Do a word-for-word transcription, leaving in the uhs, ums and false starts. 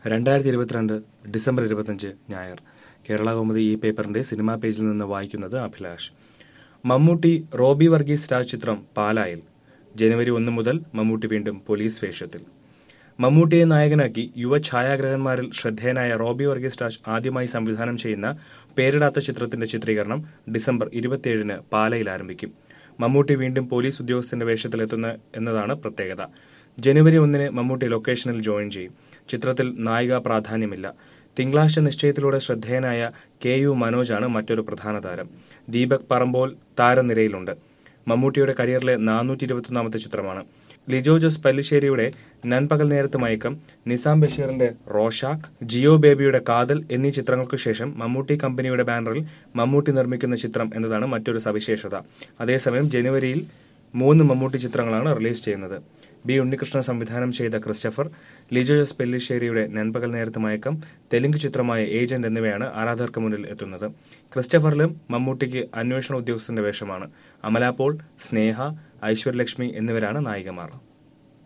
രണ്ടായിരത്തി ഇരുപത്തിരണ്ട് ഡിസംബർ ഇരുപത്തിയഞ്ച് ഞായർ. കേരള കൗമുദി ഈ പേപ്പറിന്റെ സിനിമാ പേജിൽ നിന്ന് വായിക്കുന്നത് അഭിലാഷ്. മമ്മൂട്ടി റോബി വർഗീസ് രാജ് ചിത്രം പാലായിൽ. ജനുവരി ഒന്ന് മുതൽ മമ്മൂട്ടി വീണ്ടും പോലീസ് വേഷത്തിൽ. മമ്മൂട്ടിയെ നായകനാക്കി യുവ ഛായാഗ്രഹന്മാരിൽ ശ്രദ്ധേയനായ റോബി വർഗീസ് രാജ് ആദ്യമായി സംവിധാനം ചെയ്യുന്ന പേരിടാത്ത ചിത്രത്തിന്റെ ചിത്രീകരണം ഡിസംബർ ഇരുപത്തിയേഴിന് പാലയിൽ ആരംഭിക്കും. മമ്മൂട്ടി വീണ്ടും പോലീസ് ഉദ്യോഗസ്ഥന്റെ വേഷത്തിലെത്തുന്ന എന്നതാണ് പ്രത്യേകത. ജനുവരി ഒന്നിന് മമ്മൂട്ടി ലൊക്കേഷനിൽ ജോയിൻ ചെയ്യും. ചിത്രത്തിൽ നായിക പ്രാധാന്യമില്ല. തിങ്കളാഴ്ച നിശ്ചയത്തിലൂടെ ശ്രദ്ധേയനായ കെ യു മനോജാണ് മറ്റൊരു പ്രധാന താരം. ദീപക് പറമ്പോൾ താരനിരയിലുണ്ട്. മമ്മൂട്ടിയുടെ കരിയറിലെ നാനൂറ്റി ഇരുപത്തൊന്നാമത്തെ ചിത്രമാണ്. ലിജോ ജോസ് പല്ലിശ്ശേരിയുടെ നൻപകൽ നേരത്ത് മയക്കം, നിസാം ബഷീറിന്റെ റോഷാക്ക്, ജിയോ ബേബിയുടെ കാതൽ എന്നീ ചിത്രങ്ങൾക്കു ശേഷം മമ്മൂട്ടി കമ്പനിയുടെ ബാനറിൽ മമ്മൂട്ടി നിർമ്മിക്കുന്ന ചിത്രം എന്നതാണ് മറ്റൊരു സവിശേഷത. അതേസമയം ജനുവരിയിൽ മൂന്ന് മമ്മൂട്ടി ചിത്രങ്ങളാണ് റിലീസ് ചെയ്യുന്നത്. ബി ഉണ്ണികൃഷ്ണൻ സംവിധാനം ചെയ്ത ക്രിസ്റ്റഫർ, ലിജോ ജോസ് പെല്ലിശ്ശേരിയുടെ നൻപകൽ നേരത്ത് മയക്കം, തെലുങ്ക് ചിത്രമായ ഏജന്റ് എന്നിവയാണ് ആരാധകർക്ക് മുന്നിൽ എത്തുന്നത്. ക്രിസ്റ്റഫറിലും മമ്മൂട്ടിക്ക് അന്വേഷണ ഉദ്യോഗസ്ഥന്റെ വേഷമാണ്. അമല പോൾ, സ്നേഹ, ഐശ്വര്യലക്ഷ്മി എന്നിവരാണ് നായികമാർ.